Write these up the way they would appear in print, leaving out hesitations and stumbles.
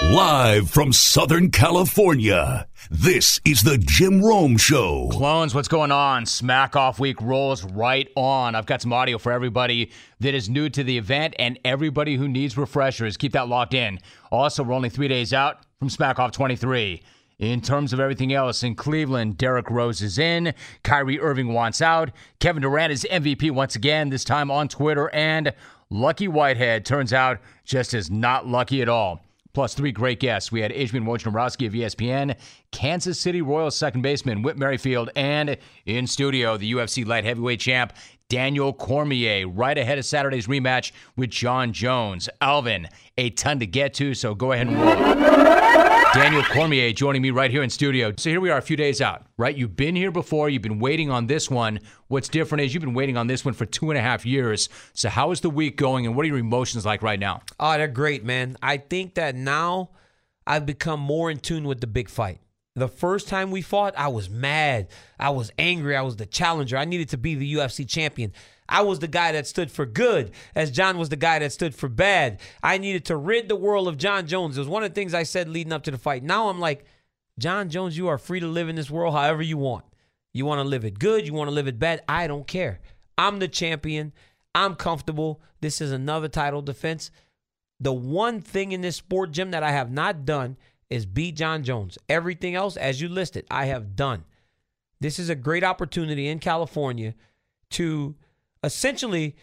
Live from Southern California, this is the Jim Rome Show. Clones, what's going on? Smack Off Week rolls right on. I've got some audio for everybody that is new to the event and everybody who needs refreshers. Keep that locked in. Also, we're only 3 days out from Smack Off 23. In terms of everything else, in Cleveland, Derrick Rose is in. Kyrie Irving wants out. Kevin Durant is MVP once again, this time on Twitter. And Lucky Whitehead turns out just as not lucky at all. Plus 3 great guests. We had Adrian Wojnarowski of ESPN, Kansas City Royals second baseman Whit Merrifield, and in studio, the UFC light heavyweight champ, Daniel Cormier, right ahead of Saturday's rematch with Jon Jones. Alvin, a ton to get to, so go ahead and roll. Daniel Cormier joining me right here in studio. So here we are a few days out, right? You've been here before. You've been waiting on this one. What's different is you've been waiting on this one for 2.5 years. So how is the week going, and what are your emotions like right now? Oh, they're great, man. I think that now I've become more in tune with the big fight. The first time we fought, I was mad. I was angry. I was the challenger. I needed to be the UFC champion. I was the guy that stood for good, as Jon was the guy that stood for bad. I needed to rid the world of Jon Jones. It was one of the things I said leading up to the fight. Now I'm like, Jon Jones, you are free to live in this world however you want. You want to live it good, you want to live it bad, I don't care. I'm the champion. I'm comfortable. This is another title defense. The one thing in this sport, Jim, that I have not done is beat Jon Jones. Everything else, as you listed, I have done. This is a great opportunity in California to essentially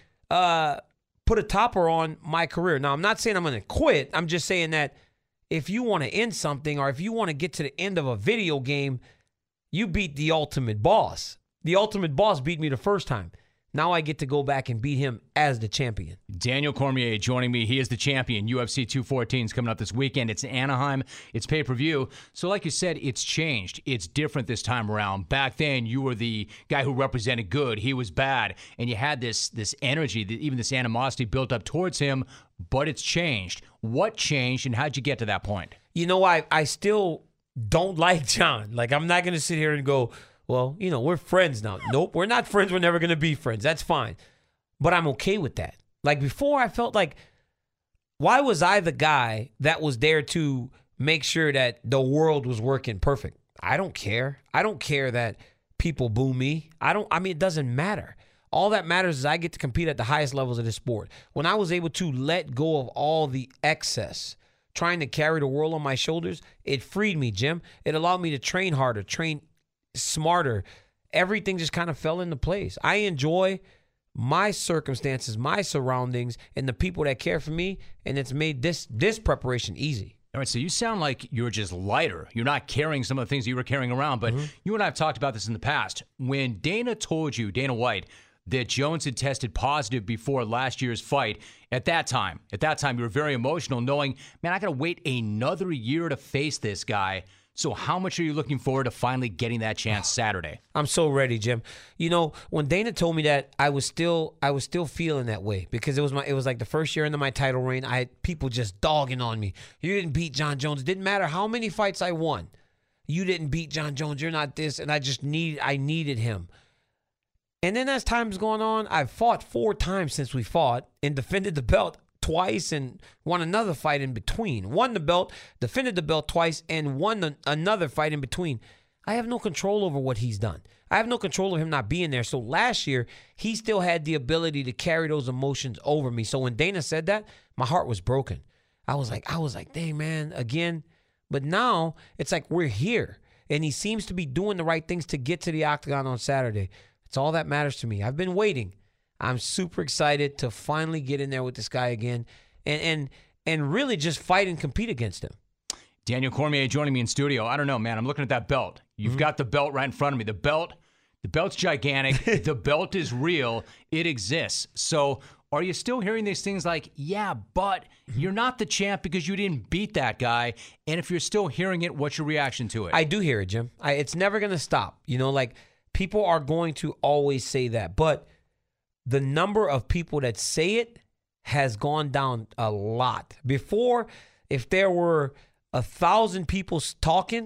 put a topper on my career. Now, I'm not saying I'm going to quit. I'm just saying that if you want to end something or if you want to get to the end of a video game, you beat the ultimate boss. The ultimate boss beat me the first time. Now I get to go back and beat him as the champion. Daniel Cormier joining me. He is the champion. UFC 214 is coming up this weekend. It's in Anaheim. It's pay-per-view. So like you said, it's changed. It's different this time around. Back then, you were the guy who represented good. He was bad. And you had this energy, even this animosity built up towards him, but it's changed. What changed, and how'd you get to that point? You know, I still don't like Jon. Like, I'm not going to sit here and go, well, you know, we're friends now. Nope, we're not friends. We're never going to be friends. That's fine. But I'm okay with that. Like before, I felt like, why was I the guy that was there to make sure that the world was working perfect? I don't care. I don't care that people boo me. I mean, it doesn't matter. All that matters is I get to compete at the highest levels of the sport. When I was able to let go of all the excess, trying to carry the world on my shoulders, it freed me, Jim. It allowed me to train harder, train smarter. Everything just kind of fell into place. I enjoy my circumstances, my surroundings, and the people that care for me, and it's made this preparation easy. All right, so you sound like you're just lighter. You're not carrying some of the things that you were carrying around, but you and I have talked about this in the past. When Dana told you, Dana White, that Jones had tested positive before last year's fight, at that time, you were very emotional knowing, man, I got to wait another year to face this guy. So how much are you looking forward to finally getting that chance Saturday? I'm so ready, Jim. You know, when Dana told me that, I was still feeling that way because it was like the first year into my title reign. I had people just dogging on me. You didn't beat Jon Jones. It didn't matter how many fights I won. You didn't beat Jon Jones. You're not this. And I needed him. And then as time's going on, I've fought 4 times since we fought and defended the belt twice and won another fight in between. Won the belt, defended the belt twice, and won another fight in between. I have no control over what he's done. I have no control of him not being there. So last year, he still had the ability to carry those emotions over me. So when Dana said that, my heart was broken. I was like, dang, man, again. But now it's like we're here. And he seems to be doing the right things to get to the octagon on Saturday. It's all that matters to me. I've been waiting. I'm super excited to finally get in there with this guy again and really just fight and compete against him. Daniel Cormier joining me in studio. I don't know, man. I'm looking at that belt. You've got the belt right in front of me. The belt's gigantic. The belt is real. It exists. So are you still hearing these things like, yeah, but you're not the champ because you didn't beat that guy? And if you're still hearing it, what's your reaction to it? I do hear it, Jim. It's never going to stop. You know, like people are going to always say that. But the number of people that say it has gone down a lot. Before, if there were 1,000 people talking,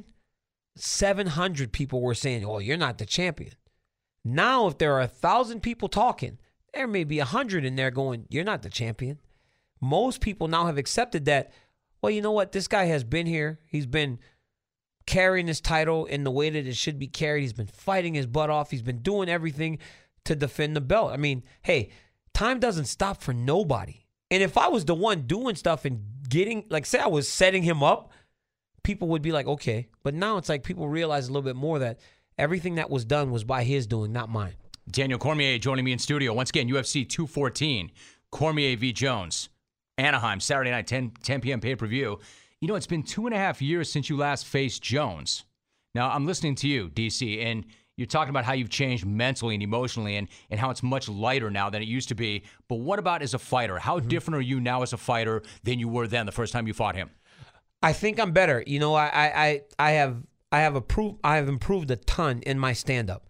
700 people were saying, oh, you're not the champion. Now, if there are 1,000 people talking, there may be 100 in there going, you're not the champion. Most people now have accepted that, well, you know what? This guy has been here. He's been carrying this title in the way that it should be carried. He's been fighting his butt off. He's been doing everything to defend the belt. I mean, hey, time doesn't stop for nobody. And if I was the one doing stuff and getting, like, say I was setting him up, people would be like, okay. But now it's like people realize a little bit more that everything that was done was by his doing, not mine. Daniel Cormier joining me in studio. Once again, UFC 214, Cormier v. Jones. Anaheim, Saturday night, 10 p.m. pay-per-view. You know, it's been 2.5 years since you last faced Jones. Now, I'm listening to you, DC, and you're talking about how you've changed mentally and emotionally and how it's much lighter now than it used to be. But what about as a fighter? How different are you now as a fighter than you were then the first time you fought him? I think I'm better. You know, I have improved a ton in my stand-up.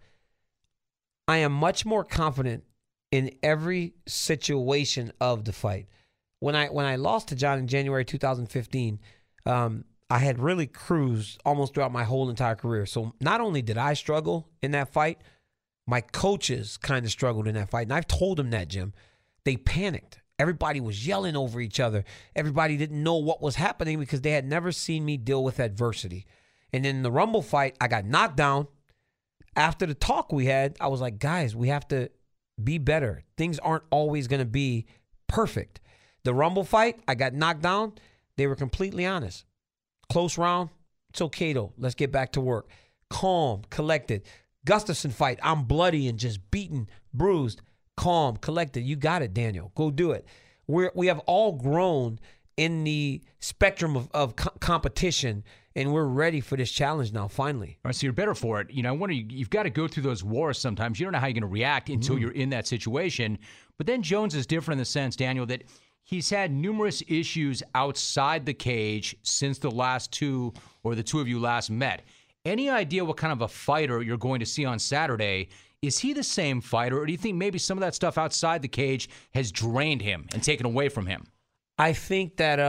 I am much more confident in every situation of the fight. When I lost to John in January 2015, I had really cruised almost throughout my whole entire career. So not only did I struggle in that fight, my coaches kind of struggled in that fight. And I've told them that, Jim. They panicked. Everybody was yelling over each other. Everybody didn't know what was happening because they had never seen me deal with adversity. And in the Rumble fight, I got knocked down. After the talk we had, I was like, guys, we have to be better. Things aren't always going to be perfect. The Rumble fight, I got knocked down. They were completely honest. Close round, it's okay though. Let's get back to work. Calm, collected. Gustafsson fight, I'm bloody and just beaten, bruised. Calm, collected. You got it, Daniel. Go do it. We have all grown in the spectrum of competition, and we're ready for this challenge now, finally. All right, so you're better for it. You know, I wonder, you've got to go through those wars sometimes. You don't know how you're going to react until you're in that situation. But then Jones is different in the sense, Daniel, that he's had numerous issues outside the cage since the two of you last met. Any idea what kind of a fighter you're going to see on Saturday? Is he the same fighter, or do you think maybe some of that stuff outside the cage has drained him and taken away from him? I think that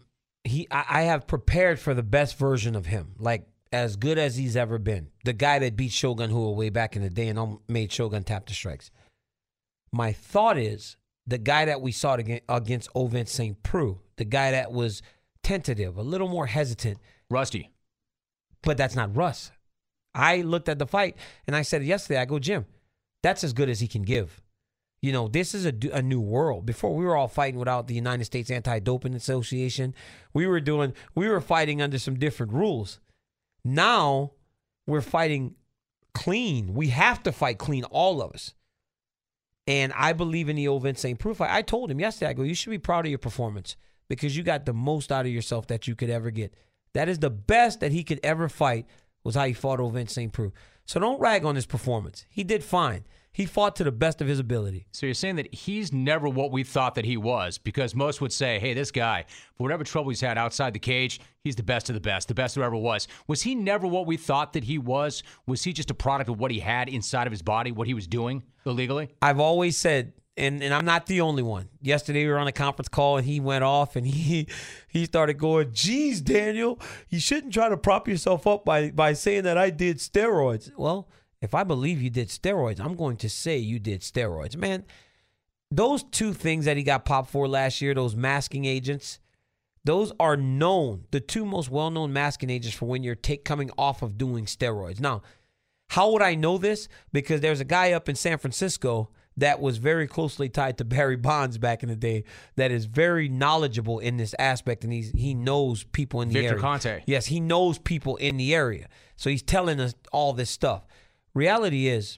I have prepared for the best version of him, like as good as he's ever been. The guy that beat Shogun Rua way back in the day and made Shogun tap the strikes. My thought is the guy that we saw against Ovince St. Preux, the guy that was tentative, a little more hesitant. Rusty. But that's not Russ. I looked at the fight and I said yesterday, I go, Jim, that's as good as he can give. You know, this is a new world. Before, we were all fighting without the United States Anti-Doping Association. We were fighting under some different rules. Now we're fighting clean. We have to fight clean, all of us. And I believe in the Ovince St. Preux fight. I told him yesterday, I go, you should be proud of your performance because you got the most out of yourself that you could ever get. That is the best that he could ever fight, was how he fought Ovince St. Preux. So don't rag on his performance. He did fine. He fought to the best of his ability. So you're saying that he's never what we thought that he was, because most would say, hey, this guy, for whatever trouble he's had outside the cage, he's the best there ever was. Was he never what we thought that he was? Was he just a product of what he had inside of his body, what he was doing illegally? I've always said, and I'm not the only one. Yesterday we were on a conference call and he went off and he started going, geez, Daniel, you shouldn't try to prop yourself up by saying that I did steroids. Well, if I believe you did steroids, I'm going to say you did steroids. Man, those two things that he got popped for last year, those masking agents, those are known, the two most well-known masking agents for when you're coming off of doing steroids. Now, how would I know this? Because there's a guy up in San Francisco that was very closely tied to Barry Bonds back in the day that is very knowledgeable in this aspect, and he knows people in the area. Victor Conte. Yes, he knows people in the area. So he's telling us all this stuff. Reality is,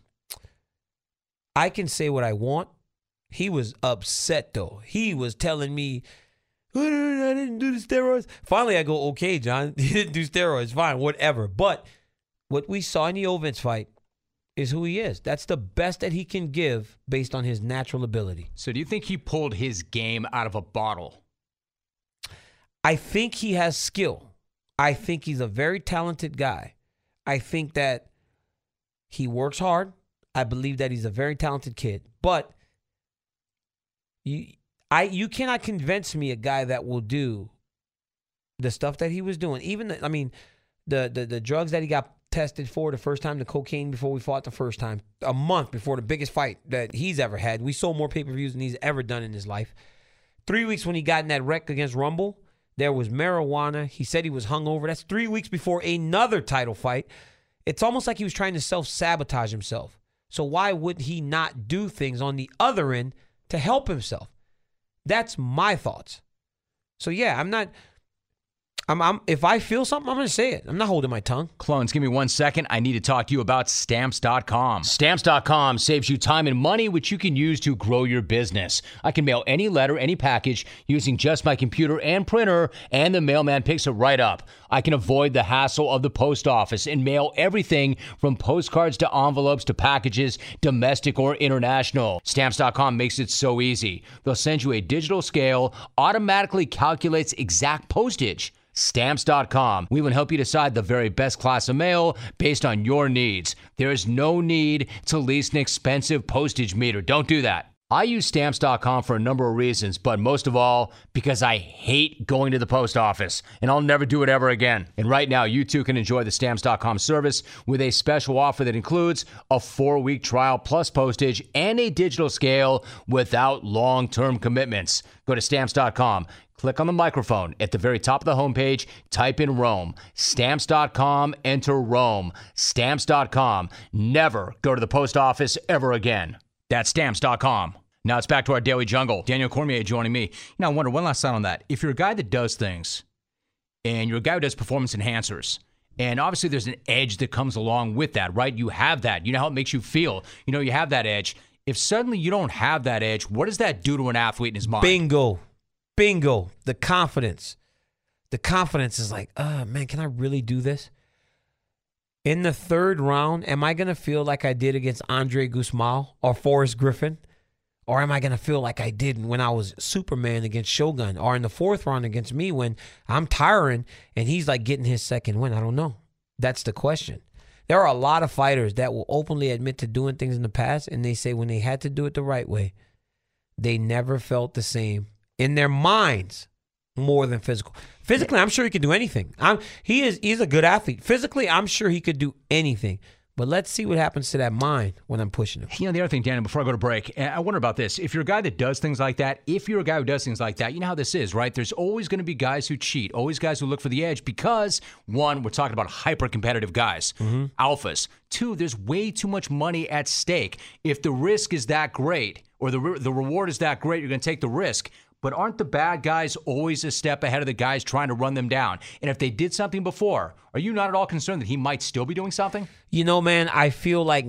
I can say what I want. He was upset, though. He was telling me, I didn't do the steroids. Finally, I go, okay, John, he didn't do steroids. Fine, whatever. But what we saw in the Ovince fight is who he is. That's the best that he can give based on his natural ability. So do you think he pulled his game out of a bottle? I think he has skill. I think he's a very talented guy. I think that he works hard. I believe that he's a very talented kid. But you cannot convince me a guy that will do the stuff that he was doing. Even the drugs that he got tested for the first time, the cocaine before we fought the first time, a month before the biggest fight that he's ever had. We sold more pay-per-views than he's ever done in his life. 3 weeks when he got in that wreck against Rumble, There was marijuana. He said he was hungover. That's 3 weeks before another title fight. It's almost like he was trying to self-sabotage himself. So why would he not do things on the other end to help himself? That's my thoughts. So yeah, if I feel something, I'm going to say it. I'm not holding my tongue. Clones, give me 1 second. I need to talk to you about Stamps.com. Stamps.com saves you time and money, which you can use to grow your business. I can mail any letter, any package using just my computer and printer, and the mailman picks it right up. I can avoid the hassle of the post office and mail everything from postcards to envelopes to packages, domestic or international. Stamps.com makes it so easy. They'll send you a digital scale, automatically calculates exact postage. Stamps.com. We will help you decide the very best class of mail based on your needs. There is no need to lease an expensive postage meter. Don't do that. I use Stamps.com for a number of reasons, but most of all, because I hate going to the post office, and I'll never do it ever again. And right now, you too can enjoy the Stamps.com service with a special offer that includes a 4-week trial plus postage and a digital scale without long-term commitments. Go to Stamps.com. Click on the microphone at the very top of the homepage. Type in Rome. Stamps.com. Enter Rome. Stamps.com. Never go to the post office ever again. That's Stamps.com. Now it's back to our Daily Jungle. Daniel Cormier joining me. Now I wonder, one last thought on that. If you're a guy that does things, and you're a guy who does performance enhancers, and obviously there's an edge that comes along with that, right? You have that. You know how it makes you feel. You know you have that edge. If suddenly you don't have that edge, what does that do to an athlete in his mind? Bingo. The confidence. The confidence is like, man, can I really do this? In the third round, am I going to feel like I did against Andre Guzmão or Forrest Griffin? Or am I going to feel like I did when I was Superman against Shogun? Or in the fourth round against me when I'm tiring and he's like getting his second win? I don't know. That's the question. There are a lot of fighters that will openly admit to doing things in the past, and they say when they had to do it the right way, they never felt the same in their minds more than physical. Physically, I'm sure he could do anything. He's a good athlete. Physically, I'm sure he could do anything. But let's see what happens to that mind when I'm pushing him. You know, the other thing, Daniel, before I go to break, I wonder about this. If you're a guy that does things like that, you know how this is, right? There's always going to be guys who cheat, always guys who look for the edge because, one, we're talking about hyper-competitive guys, alphas. Two, there's way too much money at stake. If the risk is that great or the reward is that great, you're going to take the risk. But aren't the bad guys always a step ahead of the guys trying to run them down? And if they did something before, are you not at all concerned that he might still be doing something? You know, man, I feel like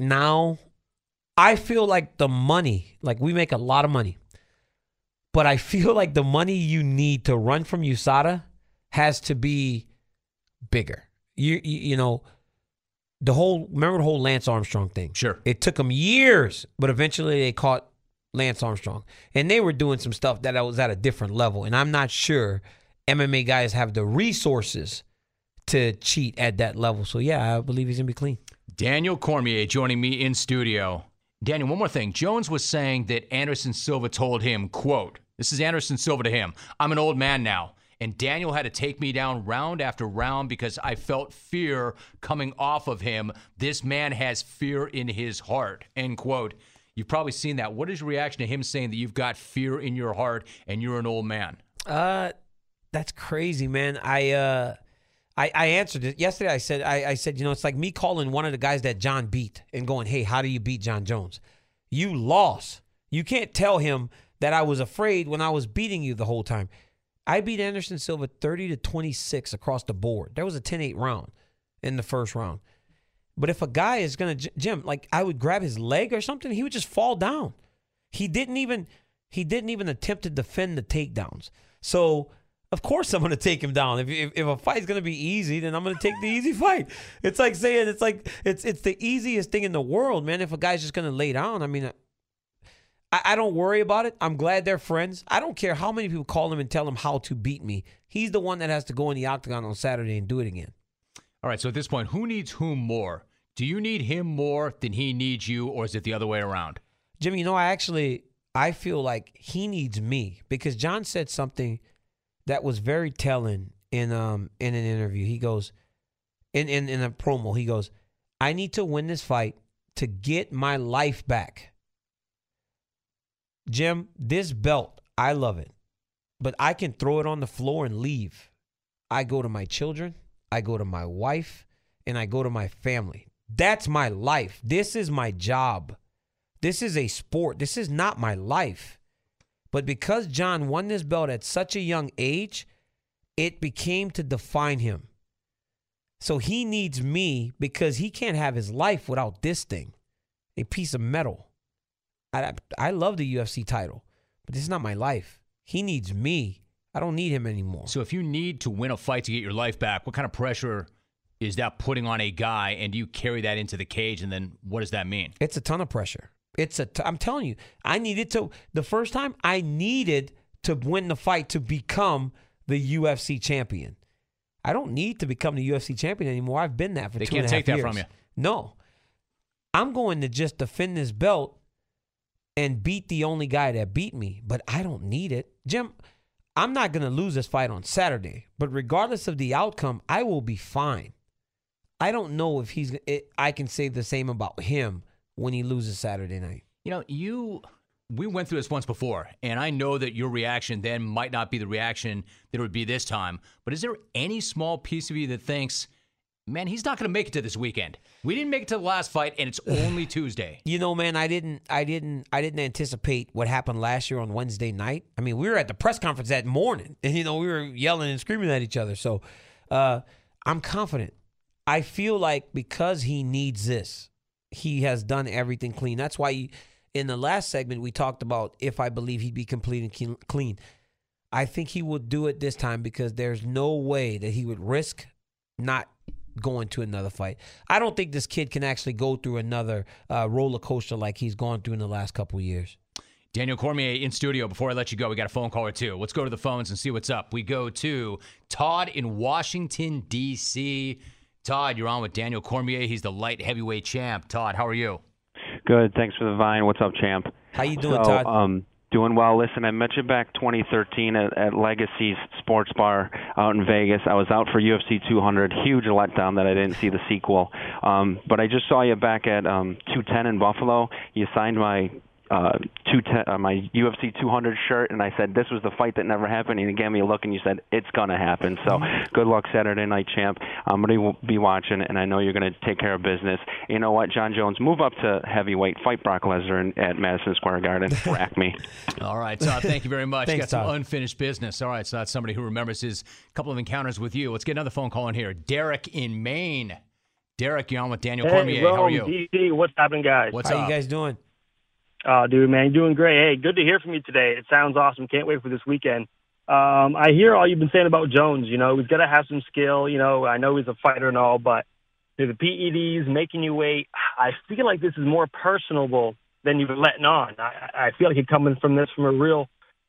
the money, like we make a lot of money, but I feel like the money you need to run from USADA has to be bigger. You know, remember the whole Lance Armstrong thing? Sure. It took them years, but eventually they caught Lance Armstrong. And they were doing some stuff that was at a different level. And I'm not sure MMA guys have the resources to cheat at that level. So, yeah, I believe he's going to be clean. Daniel Cormier joining me in studio. Daniel, one more thing. Jones was saying that Anderson Silva told him, quote, this is Anderson Silva to him, I'm an old man now. And Daniel had to take me down round after round because I felt fear coming off of him. This man has fear in his heart, end quote. You've probably seen that. What is your reaction to him saying that you've got fear in your heart and you're an old man? That's crazy, man. I answered it yesterday. I said, you know, it's like me calling one of the guys that John beat and going, hey, how do you beat John Jones? You lost. You can't tell him that I was afraid when I was beating you the whole time. I beat Anderson Silva 30-26 across the board. There was a 10-8 round in the first round. But if a guy is going to, Jim, like I would grab his leg or something, he would just fall down. He didn't even attempt to defend the takedowns. So, of course I'm going to take him down. If a fight's going to be easy, then I'm going to take the easy fight. It's like saying it's the easiest thing in the world, man. If a guy's just going to lay down, I mean, I don't worry about it. I'm glad they're friends. I don't care how many people call him and tell him how to beat me. He's the one that has to go in the octagon on Saturday and do it again. All right, so at this point, who needs whom more? Do you need him more than he needs you, or is it the other way around? Jimmy, you know, I feel like he needs me because John said something that was very telling in an interview. He goes, in a promo, he goes, I need to win this fight to get my life back. Jim, this belt, I love it. but I can throw it on the floor and leave. I go to my children, I go to my wife, and I go to my family. That's my life. This is my job. This is a sport. This is not my life. But because John won this belt at such a young age, it became to define him. So he needs me because he can't have his life without this thing, a piece of metal. I love the UFC title, but this is not my life. He needs me. I don't need him anymore. So if you need to win a fight to get your life back, what kind of pressure is that putting on a guy, and do you carry that into the cage, and then what does that mean? It's a ton of pressure. I'm telling you, the first time I needed to win the fight to become the UFC champion. I don't need to become the UFC champion anymore. I've been that for 2.5 years. They can't take that from you. No. I'm going to just defend this belt and beat the only guy that beat me, but I don't need it. Jim, I'm not going to lose this fight on Saturday, but regardless of the outcome, I will be fine. I don't know if I can say the same about him when he loses Saturday night. We went through this once before, and I know that your reaction then might not be the reaction that it would be this time, but is there any small piece of you that thinks, man, he's not going to make it to this weekend? We didn't make it to the last fight, and it's only Tuesday. Man, I didn't anticipate what happened last year on Wednesday night. I mean, we were at the press conference that morning, and we were yelling and screaming at each other. So I'm confident. I feel like because he needs this, he has done everything clean. That's why in the last segment we talked about if I believe he'd be complete and clean. I think he will do it this time because there's no way that he would risk not going to another fight. I don't think this kid can actually go through another roller coaster like he's gone through in the last couple of years. Daniel Cormier in studio. Before I let you go, we got a phone call or two. Let's go to the phones and see what's up. We go to Todd in Washington, D.C. Todd, you're on with Daniel Cormier. He's the light heavyweight champ. Todd, how are you? Good. Thanks for the vine. What's up, champ? How you doing, Todd? Doing well. Listen, I met you back 2013 at Legacy's Sports Bar out in Vegas. I was out for UFC 200. Huge letdown that I didn't see the sequel. But I just saw you back at 210 in Buffalo. You signed my my UFC 200 shirt, and I said this was the fight that never happened, and you gave me a look, and you said it's going to happen. So good luck Saturday night, champ. I'm going to be watching, and I know you're going to take care of business. You know what, John Jones, move up to heavyweight, fight Brock Lesnar at Madison Square Garden, rack me. All right, Todd, thank you very much. Thanks, got some Todd. unfinished business. All right, so that's somebody who remembers his couple of encounters with you. Let's get another phone call in here. Derek in Maine. Derek, you're on with Daniel Cormier. Rome, how are you? DC, what's happening, guys? What's How up? you guys doing? Dude, man, doing great. Hey, good to hear from you today. It sounds awesome. Can't wait for this weekend. I hear all you've been saying about Jones. He's got to have some skill. I know he's a fighter and all, but the PEDs making you wait, I feel like this is more personable than you've been letting on. I feel like you're coming from this from a real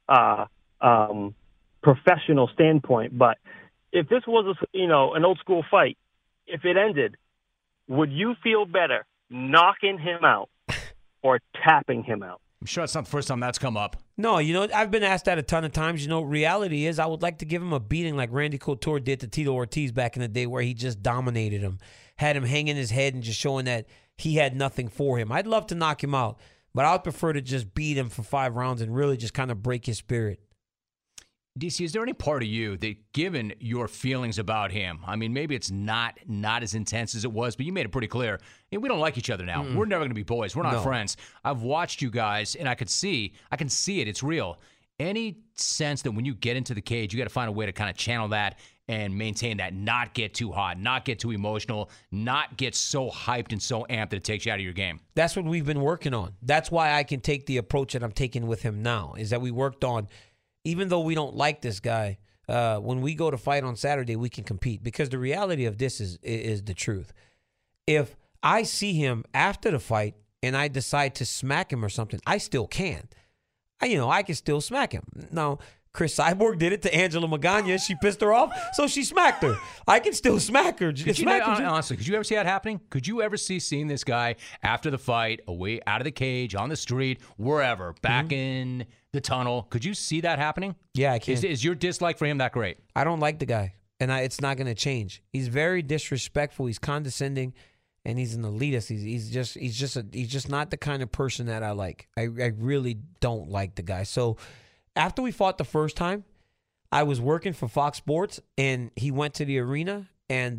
professional standpoint. But if this was, an old school fight, if it ended, would you feel better knocking him out or tapping him out? I'm sure it's not the first time that's come up. No, I've been asked that a ton of times. Reality is I would like to give him a beating like Randy Couture did to Tito Ortiz back in the day where he just dominated him, had him hanging his head and just showing that he had nothing for him. I'd love to knock him out, but I would prefer to just beat him for 5 rounds and really just kind of break his spirit. DC, is there any part of you that, given your feelings about him, I mean, maybe it's not as intense as it was, but you made it pretty clear. We don't like each other now. We're never going to be boys. We're not friends. I've watched you guys, and I can see it. It's real. Any sense that when you get into the cage, you got to find a way to kind of channel that and maintain that, not get too hot, not get too emotional, not get so hyped and so amped that it takes you out of your game? That's what we've been working on. That's why I can take the approach that I'm taking with him now, is that we worked on, even though we don't like this guy, when we go to fight on Saturday, we can compete. Because the reality of this is the truth. If I see him after the fight and I decide to smack him or something, I still can. I can still smack him. Now, Chris Cyborg did it to Angela Magana. She pissed her off, so she smacked her. I can still smack her. Honestly, could you ever see that happening? Could you ever seeing this guy after the fight, away out of the cage, on the street, wherever, back in the tunnel? Could you see that happening? Yeah, I can. Is your dislike for him that great? I don't like the guy, and it's not going to change. He's very disrespectful. He's condescending, and he's an elitist. He's just not the kind of person that I like. I really don't like the guy. So after we fought the first time, I was working for Fox Sports, and he went to the arena, and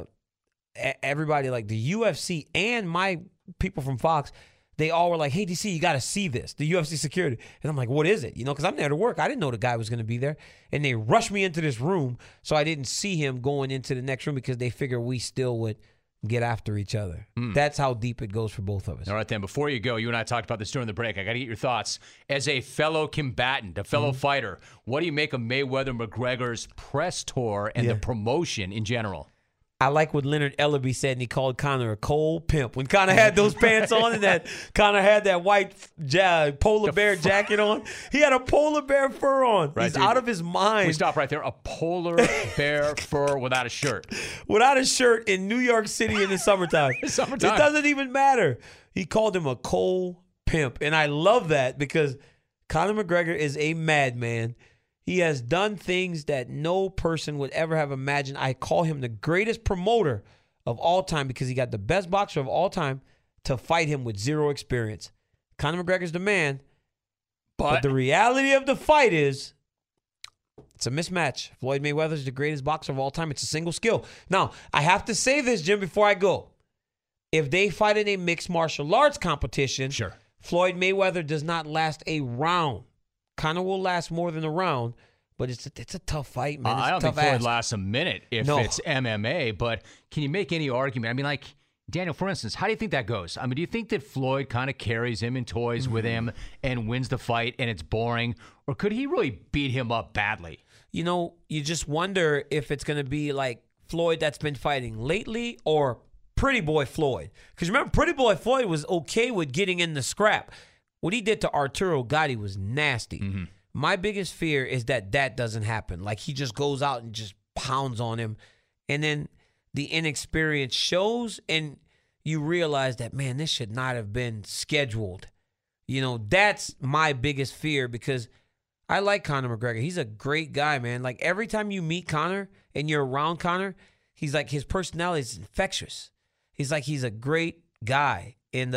everybody, like the UFC and my people from Fox, they all were like, hey, DC, you got to see this, the UFC security. And I'm like, what is it? You know, because I'm there to work. I didn't know the guy was going to be there. And they rushed me into this room, so I didn't see him going into the next room because they figured we still would get after each other. That's how deep it goes for both of us. All right, then, before you go, you and I talked about this during the break. I got to get your thoughts. As a fellow combatant, a fellow fighter, what do you make of Mayweather-McGregor's press tour and the promotion in general? I like what Leonard Ellerby said, and he called Conor a cold pimp. When Conor had those pants on and that Conor had that white polar bear jacket on, he had a polar bear fur on. Right, He's dude. out of his mind. We stop right there. A polar bear fur without a shirt. Without a shirt in New York City in the summertime. Summertime. It doesn't even matter. He called him a cold pimp, and I love that because Conor McGregor is a madman. He has done things that no person would ever have imagined. I call him the greatest promoter of all time because he got the best boxer of all time to fight him with zero experience. Conor McGregor's the man. But the reality of the fight is it's a mismatch. Floyd Mayweather's the greatest boxer of all time. It's a single skill. Now, I have to say this, Jim, before I go. If they fight in a mixed martial arts competition, Sure. Floyd Mayweather does not last a round. Conor will last more than a round, but it's a tough fight, man. It's I don't a think tough Floyd ask. lasts a minute if No. it's MMA, but can you make any argument? I mean, like, Daniel, for instance, how do you think that goes? I mean, do you think that Floyd kind of carries him and toys with him and wins the fight and it's boring? Or could he really beat him up badly? You know, you just wonder if it's going to be like Floyd that's been fighting lately or Pretty Boy Floyd. Because remember, Pretty Boy Floyd was okay with getting in the scrap. What he did to Arturo Gatti was nasty. My biggest fear is that doesn't happen. Like he just goes out and just pounds on him. And then the inexperience shows and you realize that, man, this should not have been scheduled. You know, that's my biggest fear because I like Conor McGregor. He's a great guy, man. Like every time you meet Conor and you're around Conor, he's like his personality is infectious. He's a great guy. And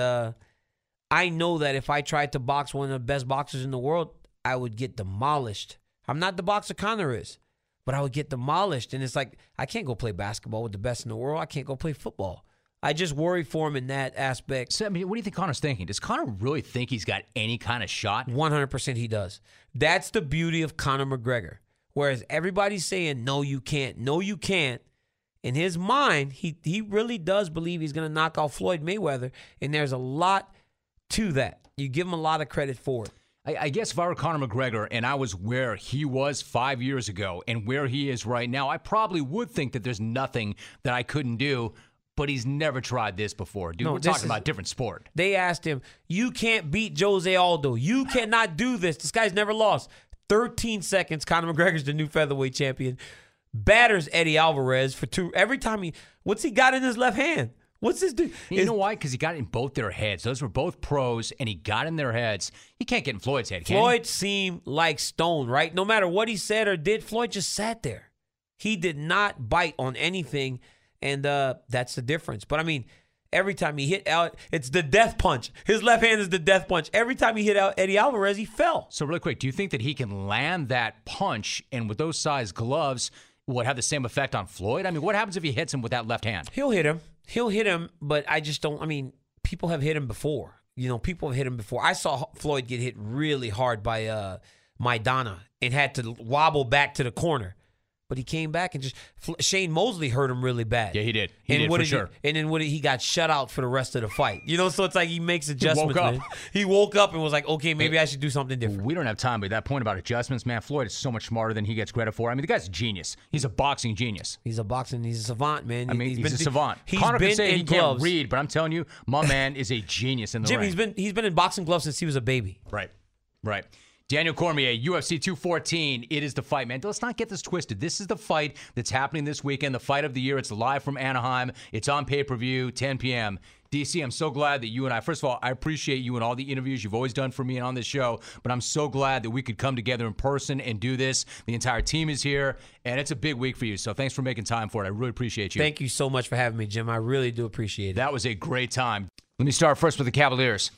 I know that if I tried to box one of the best boxers in the world, I would get demolished. I'm not the boxer Conor is, but I would get demolished. And it's like, I can't go play basketball with the best in the world. I can't go play football. I just worry for him in that aspect. So, I mean, what do you think Conor's thinking? Does Conor really think he's got any kind of shot? 100% he does. That's the beauty of Conor McGregor. Whereas everybody's saying, no, you can't. No, you can't. In his mind, he really does believe he's going to knock out Floyd Mayweather. And there's a lot to that. You give him a lot of credit for it. I guess if I were Conor McGregor and I was where he was 5 years ago and where he is right now, I probably would think that there's nothing that I couldn't do, but he's never tried this before. Dude, No, we're this talking is- about a different sport. They asked him, you can't beat Jose Aldo. You cannot do this. This guy's never lost. 13 seconds, Conor McGregor's the new featherweight champion. Batters Eddie Alvarez for two. Every time what's he got in his left hand? What's this do? You know why? Because he got it in both their heads. Those were both pros, and he got in their heads. He can't get in Floyd's head, can he? Floyd seemed like stone, right? No matter what he said or did, Floyd just sat there. He did not bite on anything, and that's the difference. But, I mean, every time he hit out, it's the death punch. His left hand is the death punch. Every time he hit out Eddie Alvarez, he fell. So really quick, do you think that he can land that punch, and with those size gloves, will it have the same effect on Floyd? I mean, what happens if he hits him with that left hand? He'll hit him, but I just don't. I mean, people have hit him before. You know, people have hit him before. I saw Floyd get hit really hard by Maidana and had to wobble back to the corner. But he came back and just Shane Mosley hurt him really bad. Yeah, he did. He did for sure. And then he got shut out for the rest of the fight. You know, so it's like he makes adjustments. woke up. Man. He woke up and was like, okay, maybe I should do something different. We don't have time, but that point about adjustments, man, Floyd is so much smarter than he gets credit for. I mean, the guy's a genius. He's a boxing genius. He's a savant, man. I mean, he's a savant. He's Conor been can say in he gloves. can't read, but I'm telling you, my man is a genius in the Jim, ring. he's been in boxing gloves since he was a baby. Right. Daniel Cormier, UFC 214. It is the fight, man. Let's not get this twisted. This is the fight that's happening this weekend, the fight of the year. It's live from Anaheim. It's on pay-per-view, 10 p.m. DC, I'm so glad that you and I, first of all, I appreciate you and all the interviews you've always done for me and on this show, but I'm so glad that we could come together in person and do this. The entire team is here, and it's a big week for you, so thanks for making time for it. I really appreciate you. Thank you so much for having me, Jim. I really do appreciate it. That was a great time. Let me start first with the Cavaliers.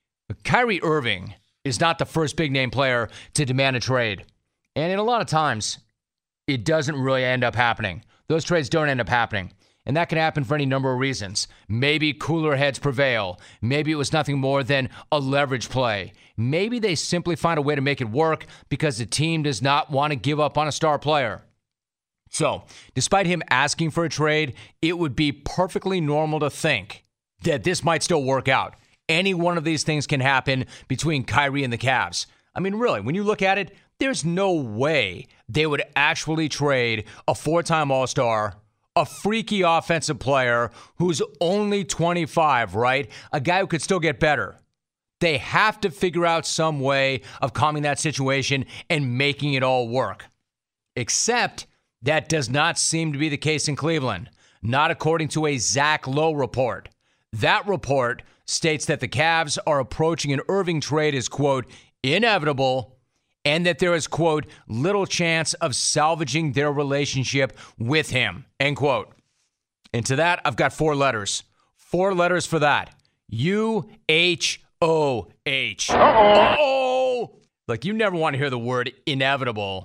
Kyrie Irving is not the first big-name player to demand a trade. And in a lot of times, it doesn't really end up happening. Those trades don't end up happening. And that can happen for any number of reasons. Maybe cooler heads prevail. Maybe it was nothing more than a leverage play. Maybe they simply find a way to make it work because the team does not want to give up on a star player. So, despite him asking for a trade, it would be perfectly normal to think that this might still work out. Any one of these things can happen between Kyrie and the Cavs. I mean, really, when you look at it, there's no way they would actually trade a 4-time All-Star, a freaky offensive player who's only 25, right? A guy who could still get better. They have to figure out some way of calming that situation and making it all work. Except that does not seem to be the case in Cleveland, not according to a Zach Lowe report. That report states that the Cavs are approaching an Irving trade as, quote, inevitable, and that there is, quote, little chance of salvaging their relationship with him, end quote. And to that, I've got 4 letters. 4 letters for that. U-H-O-H. Uh-oh. Look, you never want to hear the word inevitable.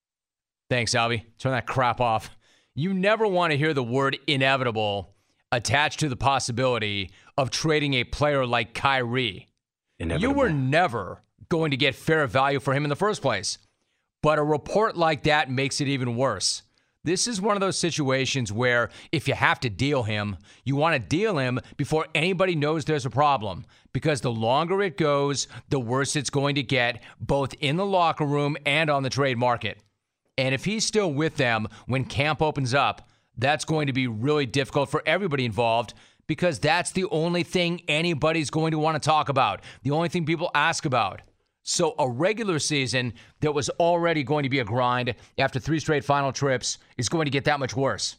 Thanks, Albie. Turn that crap off. You never want to hear the word inevitable attached to the possibility of trading a player like Kyrie. Inevitable. You were never going to get fair value for him in the first place. But a report like that makes it even worse. This is one of those situations where if you have to deal him, you want to deal him before anybody knows there's a problem. Because the longer it goes, the worse it's going to get, both in the locker room and on the trade market. And if he's still with them when camp opens up, that's going to be really difficult for everybody involved, because that's the only thing anybody's going to want to talk about, the only thing people ask about. So a regular season that was already going to be a grind after 3 straight final trips is going to get that much worse.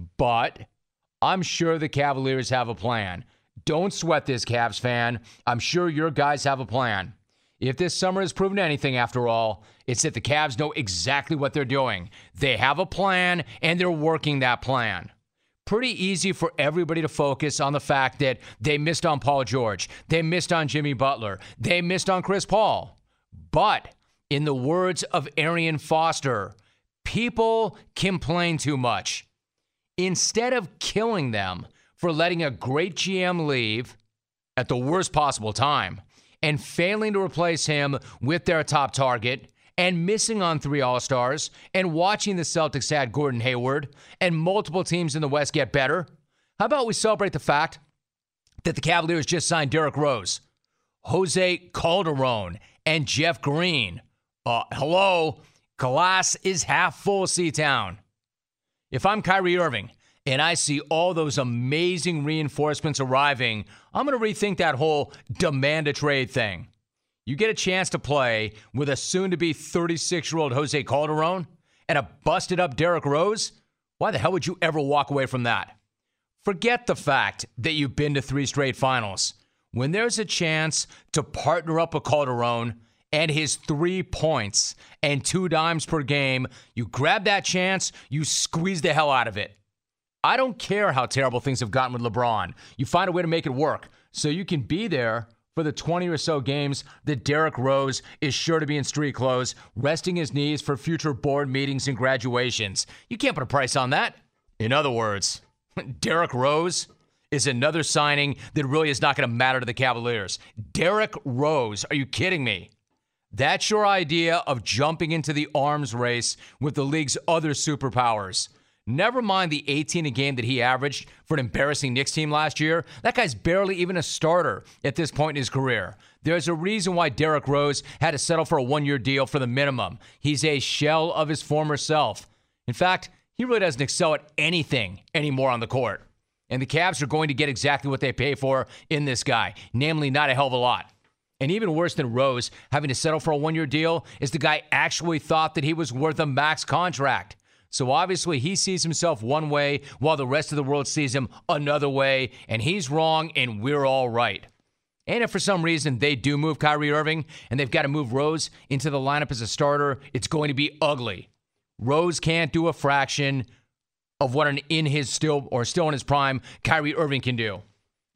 But I'm sure the Cavaliers have a plan. Don't sweat this, Cavs fan. I'm sure your guys have a plan. If this summer has proven anything, after all, it's that the Cavs know exactly what they're doing. They have a plan, and they're working that plan. Pretty easy for everybody to focus on the fact that they missed on Paul George. They missed on Jimmy Butler. They missed on Chris Paul. But in the words of Arian Foster, people complain too much. Instead of killing them for letting a great GM leave at the worst possible time and failing to replace him with their top target and missing on 3 All-Stars and watching the Celtics add Gordon Hayward and multiple teams in the West get better, how about we celebrate the fact that the Cavaliers just signed Derrick Rose, Jose Calderon, and Jeff Green. Hello, glass is half full, C-Town. If I'm Kyrie Irving and I see all those amazing reinforcements arriving, I'm going to rethink that whole demand a trade thing. You get a chance to play with a soon-to-be 36-year-old Jose Calderon and a busted-up Derrick Rose? Why the hell would you ever walk away from that? Forget the fact that you've been to 3 straight finals. When there's a chance to partner up with Calderon and his 3 points and 2 dimes per game, you grab that chance, you squeeze the hell out of it. I don't care how terrible things have gotten with LeBron. You find a way to make it work so you can be there for the 20 or so games that Derrick Rose is sure to be in street clothes, resting his knees for future board meetings and graduations. You can't put a price on that. In other words, Derrick Rose is another signing that really is not going to matter to the Cavaliers. Derrick Rose, are you kidding me? That's your idea of jumping into the arms race with the league's other superpowers. Never mind the 18 a game that he averaged for an embarrassing Knicks team last year. That guy's barely even a starter at this point in his career. There's a reason why Derrick Rose had to settle for a 1-year deal for the minimum. He's a shell of his former self. In fact, he really doesn't excel at anything anymore on the court. And the Cavs are going to get exactly what they pay for in this guy, namely not a hell of a lot. And even worse than Rose having to settle for a 1-year deal is the guy actually thought that he was worth a max contract. So obviously he sees himself one way while the rest of the world sees him another way, and he's wrong and we're all right. And if for some reason they do move Kyrie Irving and they've got to move Rose into the lineup as a starter, it's going to be ugly. Rose can't do a fraction of what still in his prime Kyrie Irving can do.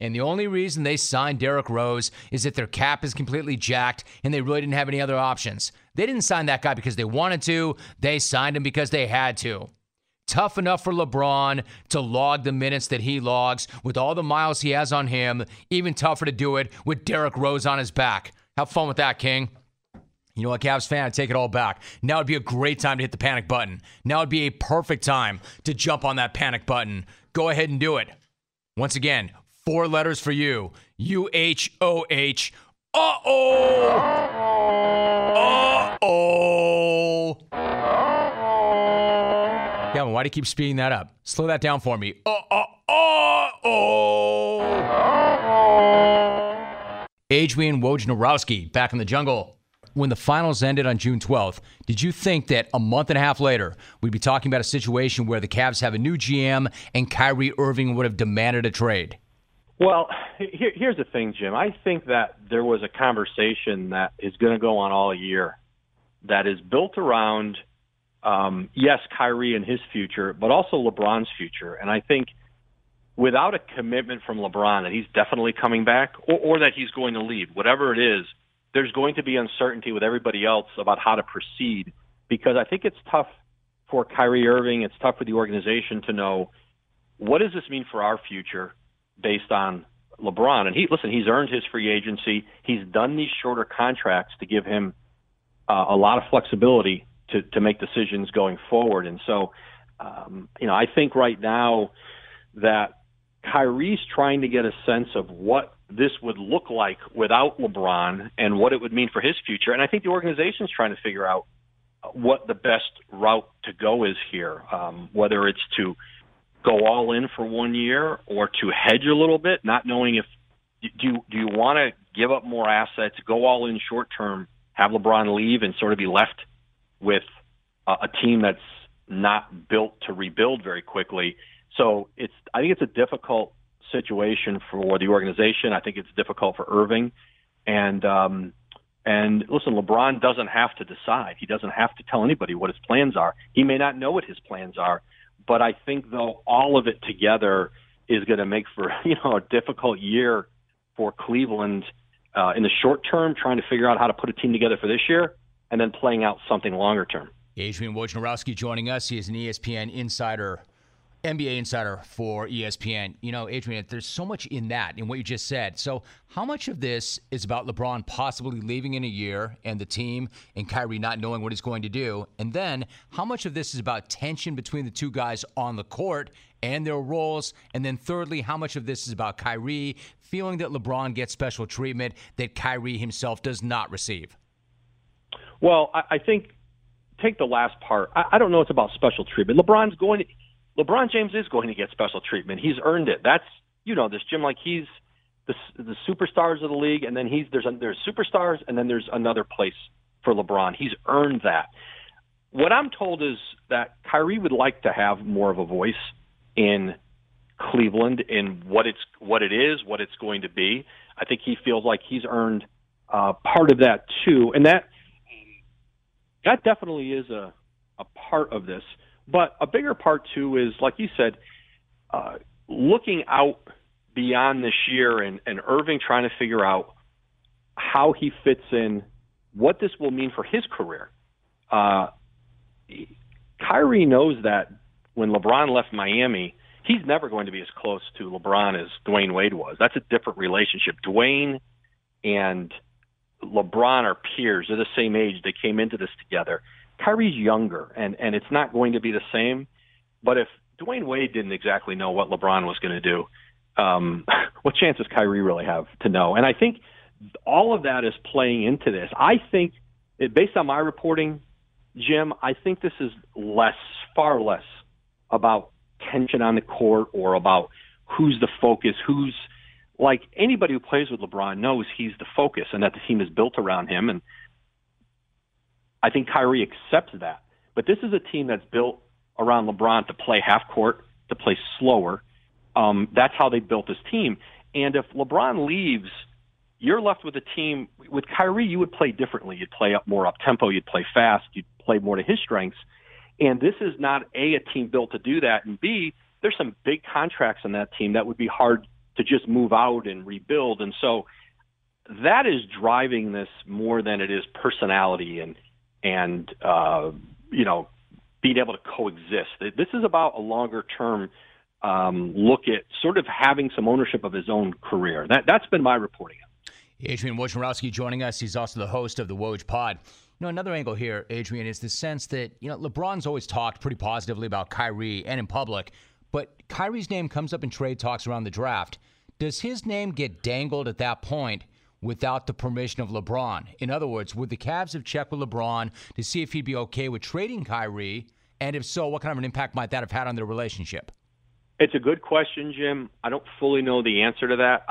And the only reason they signed Derrick Rose is that their cap is completely jacked and they really didn't have any other options. They didn't sign that guy because they wanted to. They signed him because they had to. Tough enough for LeBron to log the minutes that he logs with all the miles he has on him. Even tougher to do it with Derrick Rose on his back. Have fun with that, King. You know what, Cavs fan, I take it all back. Now would be a great time to hit the panic button. Now would be a perfect time to jump on that panic button. Go ahead and do it. Once again, 4 letters for you. UHOH. Uh-oh! Uh-oh! Yeah, why do you keep speeding that up? Slow that down for me. Adrian Wojnarowski back in the jungle. When the finals ended on June 12th, did you think that a month and a half later, we'd be talking about a situation where the Cavs have a new GM and Kyrie Irving would have demanded a trade? Well, here's the thing, Jim. I think that there was a conversation that is going to go on all year that is built around, yes, Kyrie and his future, but also LeBron's future. And I think without a commitment from LeBron that he's definitely coming back or that he's going to leave, whatever it is, there's going to be uncertainty with everybody else about how to proceed, because I think it's tough for Kyrie Irving. It's tough for the organization to know, what does this mean for our future based on LeBron? And he's earned his free agency. He's done these shorter contracts to give him a lot of flexibility to make decisions going forward. And so, I think right now that Kyrie's trying to get a sense of what this would look like without LeBron and what it would mean for his future. And I think the organization's trying to figure out what the best route to go is here, whether it's to go all in for 1 year or to hedge a little bit, not knowing if do you want to give up more assets, go all in short term, have LeBron leave and sort of be left with a team that's not built to rebuild very quickly. So I think it's a difficult situation for the organization. I think it's difficult for Irving. And listen, LeBron doesn't have to decide. He doesn't have to tell anybody what his plans are. He may not know what his plans are, but I think, though, all of it together is going to make for, a difficult year for Cleveland in the short term, trying to figure out how to put a team together for this year and then playing out something longer term. Adrian Wojnarowski joining us. He is an ESPN insider, NBA insider for ESPN. Adrian, there's so much in what you just said. So how much of this is about LeBron possibly leaving in a year and the team and Kyrie not knowing what he's going to do? And then how much of this is about tension between the two guys on the court and their roles? And then thirdly, how much of this is about Kyrie feeling that LeBron gets special treatment that Kyrie himself does not receive? Well, I think take the last part. I don't know it's about special treatment. LeBron James is going to get special treatment. He's earned it. That's, this, Jim, like he's the superstars of the league, and then there's superstars, and then there's another place for LeBron. He's earned that. What I'm told is that Kyrie would like to have more of a voice in Cleveland in what it's going to be. I think he feels like he's earned part of that too, and that definitely is a part of this. But a bigger part, too, is, like you said, looking out beyond this year and Irving trying to figure out how he fits in, what this will mean for his career. Kyrie knows that when LeBron left Miami, he's never going to be as close to LeBron as Dwayne Wade was. That's a different relationship. Dwayne and LeBron are peers. They're the same age. They came into this together. Kyrie's younger, and it's not going to be the same. But if Dwayne Wade didn't exactly know what LeBron was going to do, what chance does Kyrie really have to know? And I think all of that is playing into this. I think, based on my reporting, Jim, I think this is far less about tension on the court or about who's the focus, like anybody who plays with LeBron knows he's the focus and that the team is built around him. And I think Kyrie accepts that. But this is a team that's built around LeBron to play half court, to play slower. That's how they built this team. And if LeBron leaves, you're left with a team. With Kyrie, you would play differently. You'd play more up-tempo. You'd play fast. You'd play more to his strengths. And this is not, A, a team built to do that, and B, there's some big contracts on that team that would be hard to just move out and rebuild. And so that is driving this more than it is personality and being able to coexist. This is about a longer term look at sort of having some ownership of his own career. That's been my reporting. Adrian Wojnarowski joining us. He's also the host of the Woj Pod. Another angle here, Adrian, is the sense that, LeBron's always talked pretty positively about Kyrie and in public, but Kyrie's name comes up in trade talks around the draft. Does his name get dangled at that point without the permission of LeBron? In other words, would the Cavs have checked with LeBron to see if he'd be okay with trading Kyrie? And if so, what kind of an impact might that have had on their relationship? It's a good question, Jim. I don't fully know the answer to that.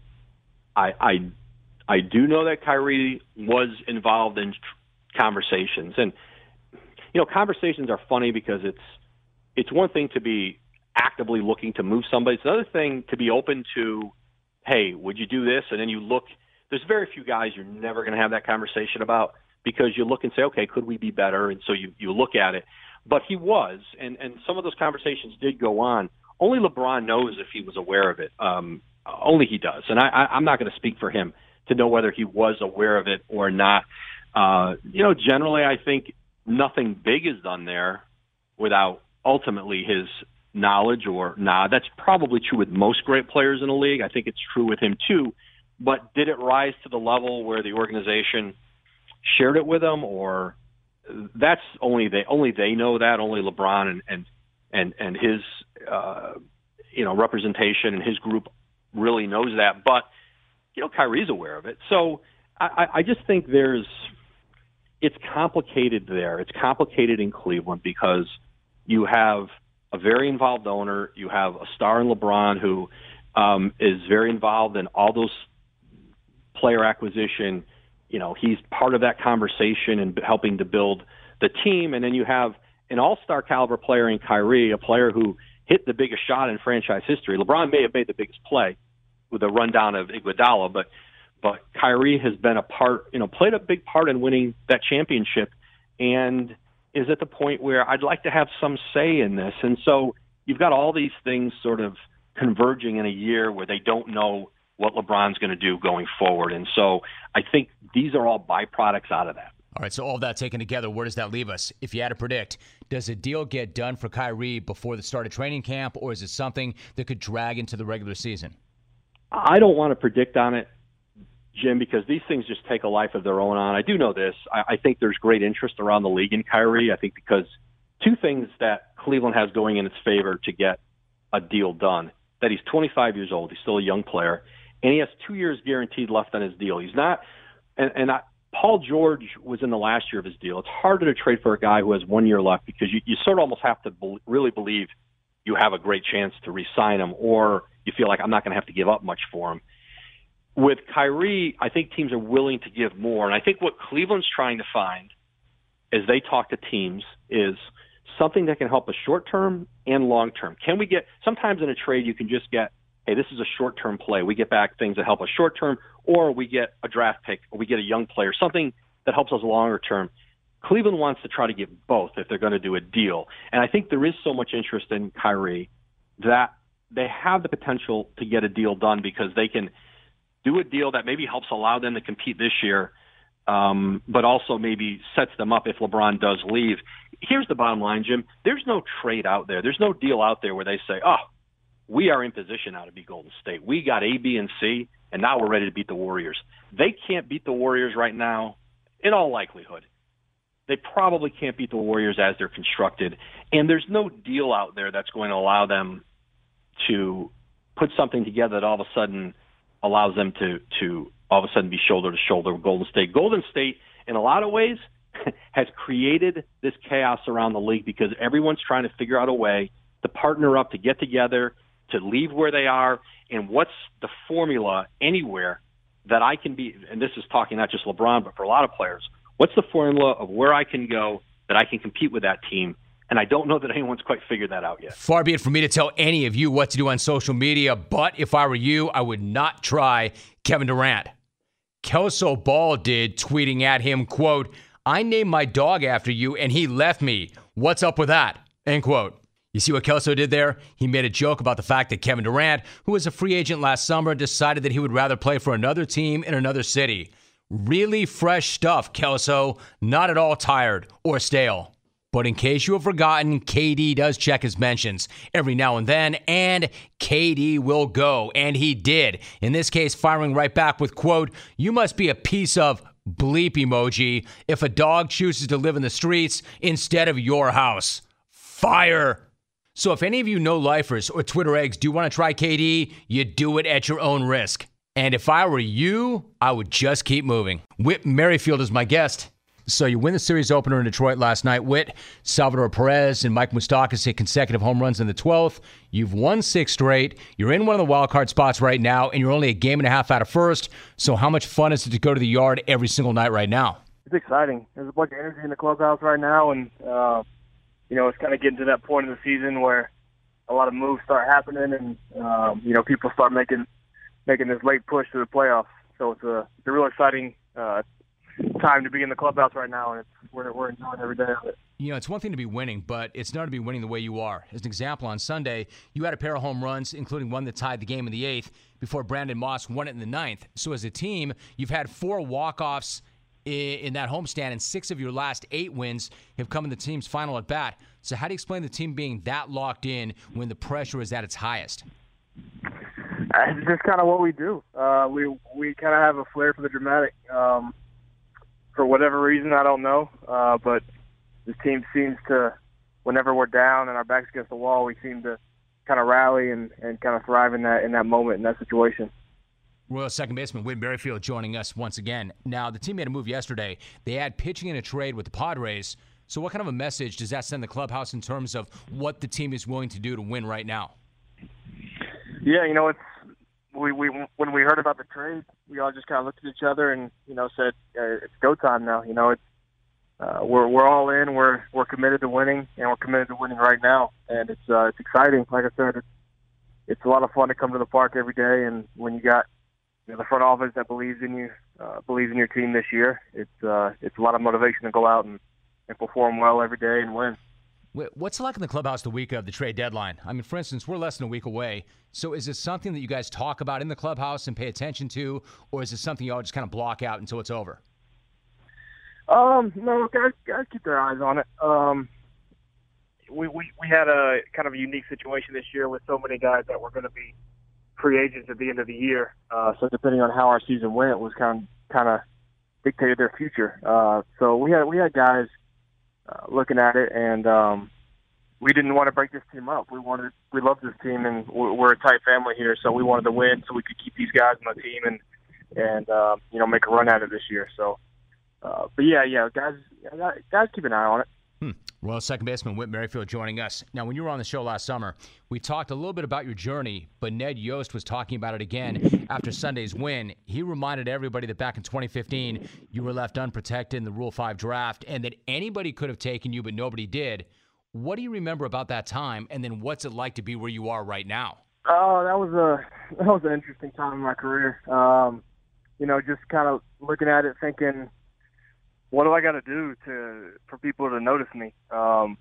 I do know that Kyrie was involved in conversations, and conversations are funny because it's one thing to be actively looking to move somebody. It's another thing to be open to, hey, would you do this? And then you look. There's very few guys you're never going to have that conversation about because you look and say, okay, could we be better? And so you look at it. But he was, and some of those conversations did go on. Only LeBron knows if he was aware of it. Only he does. And I'm not going to speak for him to know whether he was aware of it or not. Generally, I think nothing big is done there without ultimately his knowledge or nod. That's probably true with most great players in the league. I think it's true with him too. But did it rise to the level where the organization shared it with him, or that's only they know that. Only LeBron and his representation and his group really knows that. But Kyrie's aware of it. So I just think it's complicated there. It's complicated in Cleveland because you have a very involved owner. You have a star in LeBron who is very involved in all those player acquisition. He's part of that conversation and helping to build the team. And then you have an all-star caliber player in Kyrie, a player who hit the biggest shot in franchise history. LeBron may have made the biggest play with a rundown of Iguodala, but Kyrie has been played a big part in winning that championship and is at the point where I'd like to have some say in this. And so you've got all these things sort of converging in a year where they don't know what LeBron's going to do going forward. And so I think these are all byproducts out of that. All right, so all that taken together, where does that leave us? If you had to predict, does a deal get done for Kyrie before the start of training camp, or is it something that could drag into the regular season? I don't want to predict on it, Jim, because these things just take a life of their own on. I do know this. I think there's great interest around the league in Kyrie. I think because two things that Cleveland has going in its favor to get a deal done, that he's 25 years old. He's still a young player. And he has 2 years guaranteed left on his deal. He's not Paul George was in the last year of his deal. It's harder to trade for a guy who has 1 year left because you sort of almost have to really believe you have a great chance to re-sign him, or you feel like I'm not going to have to give up much for him. With Kyrie, I think teams are willing to give more. And I think what Cleveland's trying to find as they talk to teams is something that can help us short-term and long-term. Can we get – sometimes in a trade you can just get, hey, this is a short-term play. We get back things that help us short-term, or we get a draft pick, or we get a young player, something that helps us longer-term. Cleveland wants to try to get both if they're going to do a deal. And I think there is so much interest in Kyrie that they have the potential to get a deal done because they can do a deal that maybe helps allow them to compete this year, but also maybe sets them up if LeBron does leave. Here's the bottom line, Jim. There's no trade out there. There's no deal out there where they say, oh, we are in position now to beat Golden State. We got A, B, and C, and now we're ready to beat the Warriors. They can't beat the Warriors right now, in all likelihood. They probably can't beat the Warriors as they're constructed, and there's no deal out there that's going to allow them to put something together that all of a sudden allows them to all of a sudden be shoulder to shoulder with Golden State. Golden State, in a lot of ways, has created this chaos around the league because everyone's trying to figure out a way to partner up, to get together, to leave where they are, and what's the formula anywhere that I can be, and this is talking not just LeBron, but for a lot of players, what's the formula of where I can go that I can compete with that team? And I don't know that anyone's quite figured that out yet. Far be it from me to tell any of you what to do on social media, but if I were you, I would not try Kevin Durant. Kelso Ball did, tweeting at him, quote, "I named my dog after you and he left me. What's up with that?" End quote. You see what Kelso did there? He made a joke about the fact that Kevin Durant, who was a free agent last summer, decided that he would rather play for another team in another city. Really fresh stuff, Kelso. Not at all tired or stale. But in case you have forgotten, KD does check his mentions every now and then, and KD will go. And he did. In this case, firing right back with, quote, "You must be a piece of bleep emoji if a dog chooses to live in the streets instead of your house." Fire. So if any of you no-lifers or Twitter eggs do want to try KD, you do it at your own risk. And if I were you, I would just keep moving. Whit Merrifield is my guest. So you win the series opener in Detroit last night. Whit, Salvador Perez and Mike Moustakas hit consecutive home runs in the 12th. You've won 6 straight. You're in one of the wild card spots right now, and you're only a game and a half out of first. So how much fun is it to go to the yard every single night right now? It's exciting. There's a bunch of energy in the clubhouse right now, and it's kind of getting to that point of the season where a lot of moves start happening, and people start making this late push to the playoffs. So it's a real exciting time to be in the clubhouse right now, and we're enjoying every day of it. It's one thing to be winning, but it's not to be winning the way you are. As an example, on Sunday, you had a pair of home runs, including one that tied the game in the 8th, before Brandon Moss won it in the 9th. So as a team, you've had 4 walk-offs in that homestand, and 6 of your last 8 wins have come in the team's final at bat. So how do you explain the team being that locked in when the pressure is at its highest? It's just kind of what we do. We kind of have a flair for the dramatic. For whatever reason, I don't know, but this team seems to, whenever we're down and our backs against the wall, we seem to kind of rally and kind of thrive in that moment, in that situation. Royals second baseman Whit Merrifield joining us once again. Now, the team made a move yesterday. They had pitching in a trade with the Padres. So what kind of a message does that send the clubhouse in terms of what the team is willing to do to win right now? Yeah, it's we when we heard about the trade, we all just kind of looked at each other and said it's go time now. It's we're all in. We're committed to winning, and we're committed to winning right now. And it's exciting. Like I said, it's a lot of fun to come to the park every day. And when you got the front office that believes in you, believes in your team this year, it's a lot of motivation to go out and perform well every day and win. What's it like in the clubhouse the week of the trade deadline? I mean, for instance, we're less than a week away. So is it something that you guys talk about in the clubhouse and pay attention to, or is it something you all just kind of block out until it's over? No, guys keep their eyes on it. We had a kind of a unique situation this year with so many guys that were going to be free agents at the end of the year. So depending on how our season went, was kind of dictated their future. So we had guys looking at it, and we didn't want to break this team up. We love this team, and we're a tight family here, so we wanted to win so we could keep these guys on the team and make a run at it this year. So, but yeah, guys keep an eye on it. Royals second baseman Whit Merrifield joining us. Now, when you were on the show last summer, we talked a little bit about your journey, but Ned Yost was talking about it again after Sunday's win. He reminded everybody that back in 2015, you were left unprotected in the Rule 5 draft and that anybody could have taken you, but nobody did. What do you remember about that time, and then what's it like to be where you are right now? Oh, that was an interesting time in my career. Just kind of looking at it, thinking, what do I got to do for people to notice me? The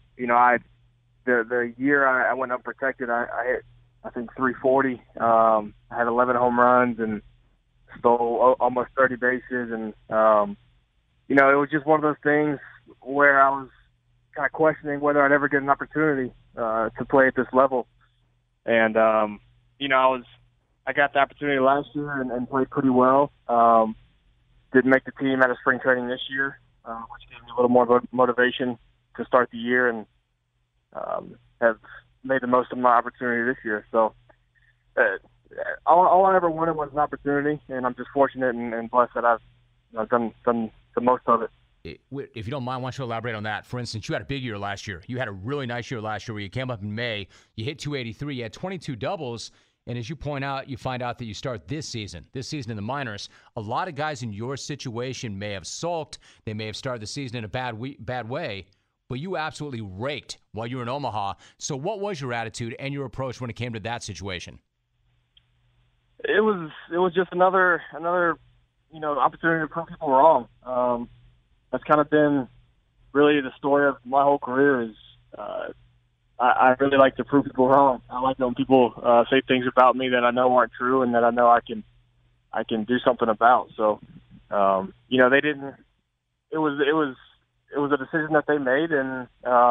year I went unprotected, I hit, I think, 340. I had 11 home runs and stole almost 30 bases. And, it was just one of those things where I was kind of questioning whether I'd ever get an opportunity to play at this level. And, I got the opportunity last year and played pretty well. Didn't make the team out of spring training this year, which gave me a little more motivation to start the year, and have made the most of my opportunity this year. So all I ever wanted was an opportunity, and I'm just fortunate and blessed that I've done the most of it. If you don't mind, why don't you elaborate on that? For instance, you had a big year last year. You had a really nice year last year where you came up in May. You hit 283. You had 22 doubles. And as you point out, you find out that you start this season in the minors. A lot of guys in your situation may have sulked. They may have started the season in a bad way, but you absolutely raked while you were in Omaha. So what was your attitude and your approach when it came to that situation? It was just another opportunity to prove people wrong. That's kind of been really the story of my whole career is I really like to prove people wrong. I like when people say things about me that I know aren't true and that I know I can do something about. So, they didn't. It was a decision that they made, and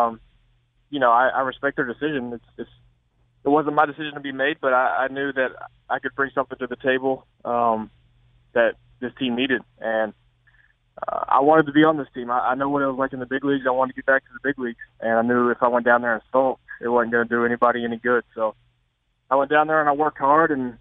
I respect their decision. It wasn't my decision to be made, but I knew that I could bring something to the table that this team needed, and I wanted to be on this team. I know what it was like in the big leagues. I wanted to get back to the big leagues, and I knew if I went down there and sulked, it wasn't going to do anybody any good. So I went down there and I worked hard, and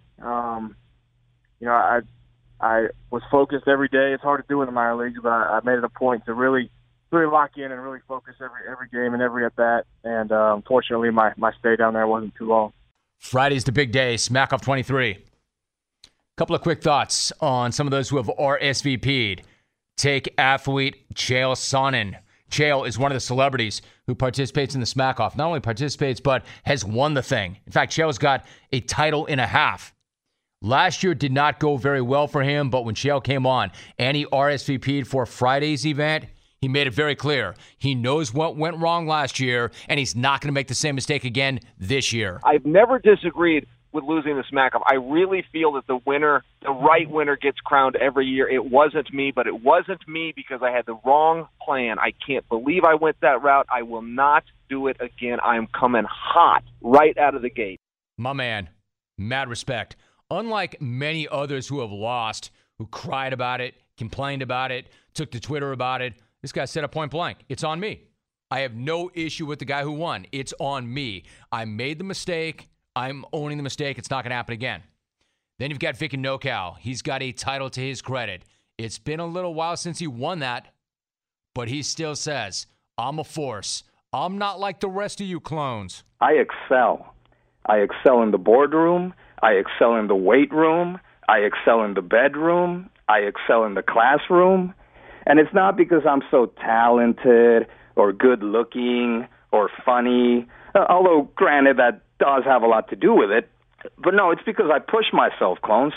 I was focused every day. It's hard to do in the minor leagues, but I made it a point to really lock in and really focus every game and every at bat. And unfortunately, my stay down there wasn't too long. Friday's the big day. Smack Off 23. Couple of quick thoughts on some of those who have RSVP'd. Take athlete Chael Sonnen. Chael is one of the celebrities who participates in the Smack Off. Not only participates, but has won the thing. In fact, Chael's got a title and a half. Last year did not go very well for him, but when Chael came on and he RSVP'd for Friday's event, he made it very clear. He knows what went wrong last year, and he's not going to make the same mistake again this year. I've never disagreed with losing the Smack Off. I really feel that the right winner gets crowned every year. It wasn't me, but it wasn't me because I had the wrong plan. I can't believe I went that route. I will not do it again. I am coming hot right out of the gate. My man, mad respect. Unlike many others who have lost, who cried about it, complained about it, took to Twitter about it, this guy said it point blank. It's on me. I have no issue with the guy who won. It's on me. I made the mistake. I'm owning the mistake. It's not going to happen again. Then you've got Vic and NoCal. He's got a title to his credit. It's been a little while since he won that, but he still says, I'm a force. I'm not like the rest of you clones. I excel. I excel in the boardroom. I excel in the weight room. I excel in the bedroom. I excel in the classroom. And it's not because I'm so talented or good-looking or funny, although, granted, that does have a lot to do with it. But no, it's because I push myself, clones.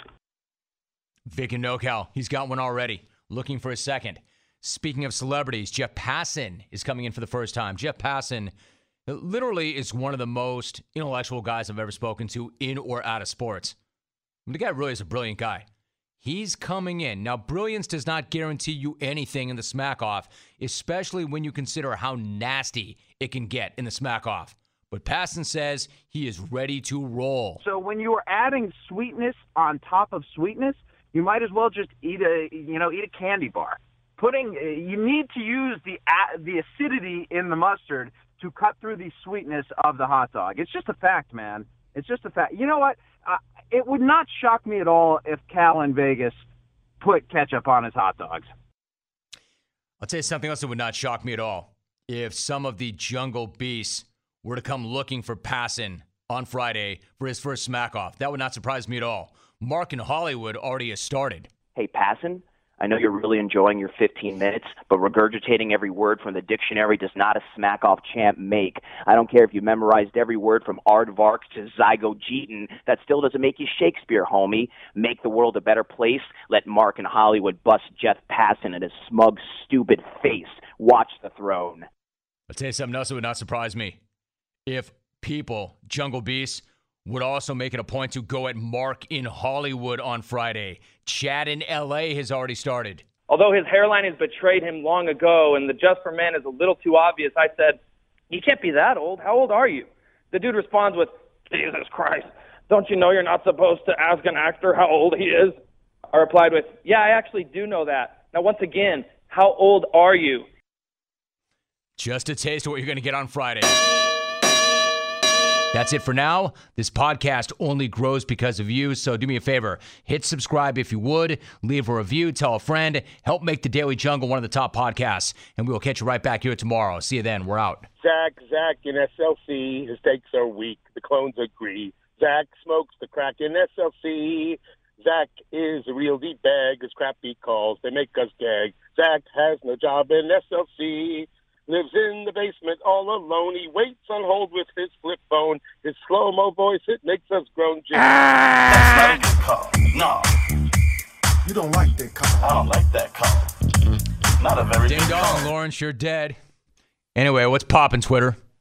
Vic and NoCal, he's got one already. Looking for a second. Speaking of celebrities, Jeff Passan is coming in for the first time. Jeff Passan literally is one of the most intellectual guys I've ever spoken to in or out of sports. I mean, the guy really is a brilliant guy. He's coming in. Now, brilliance does not guarantee you anything in the Smack Off, especially when you consider how nasty it can get in the Smack Off. But Passan says he is ready to roll. So when you are adding sweetness on top of sweetness, you might as well just eat a candy bar. You need to use the acidity in the mustard to cut through the sweetness of the hot dog. It's just a fact, man. It's just a fact. You know what? It would not shock me at all if Cal in Vegas put ketchup on his hot dogs. I'll tell you something else that would not shock me at all. If some of the Jungle Beasts were to come looking for Passan on Friday for his first Smack Off, that would not surprise me at all. Mark in Hollywood already has started. Hey, Passan, I know you're really enjoying your 15 minutes, but regurgitating every word from the dictionary does not a Smack-Off champ make. I don't care if you memorized every word from aardvark to zygogeton. That still doesn't make you Shakespeare, homie. Make the world a better place. Let Mark in Hollywood bust Jeff Passan at his smug, stupid face. Watch the throne. I'll tell you something else that would not surprise me. If people, Jungle Beasts, would also make it a point to go at Mark in Hollywood on Friday. Chad in L.A. has already started. Although his hairline has betrayed him long ago and the Just for Men is a little too obvious, I said, "You can't be that old. How old are you?" The dude responds with, "Jesus Christ, don't you know you're not supposed to ask an actor how old he is?" I replied with, "Yeah, I actually do know that. Now, once again, how old are you?" Just a taste of what you're going to get on Friday. That's it for now. This podcast only grows because of you, so do me a favor. Hit subscribe if you would. Leave a review. Tell a friend. Help make the Daily Jungle one of the top podcasts. And we will catch you right back here tomorrow. See you then. We're out. Zach in SLC. His takes are weak. The clones agree. Zach smokes the crack in SLC. Zach is a real deep bag. His crap beat calls. They make us gag. Zach has no job in SLC. Lives in the basement all alone. He waits on hold with his flip phone. His slow-mo voice, it makes us groan. That's not a good call. No. You don't like that call. I don't like that call. Not a very Ding good dong, call. Lawrence, you're dead. Anyway, what's poppin', Twitter?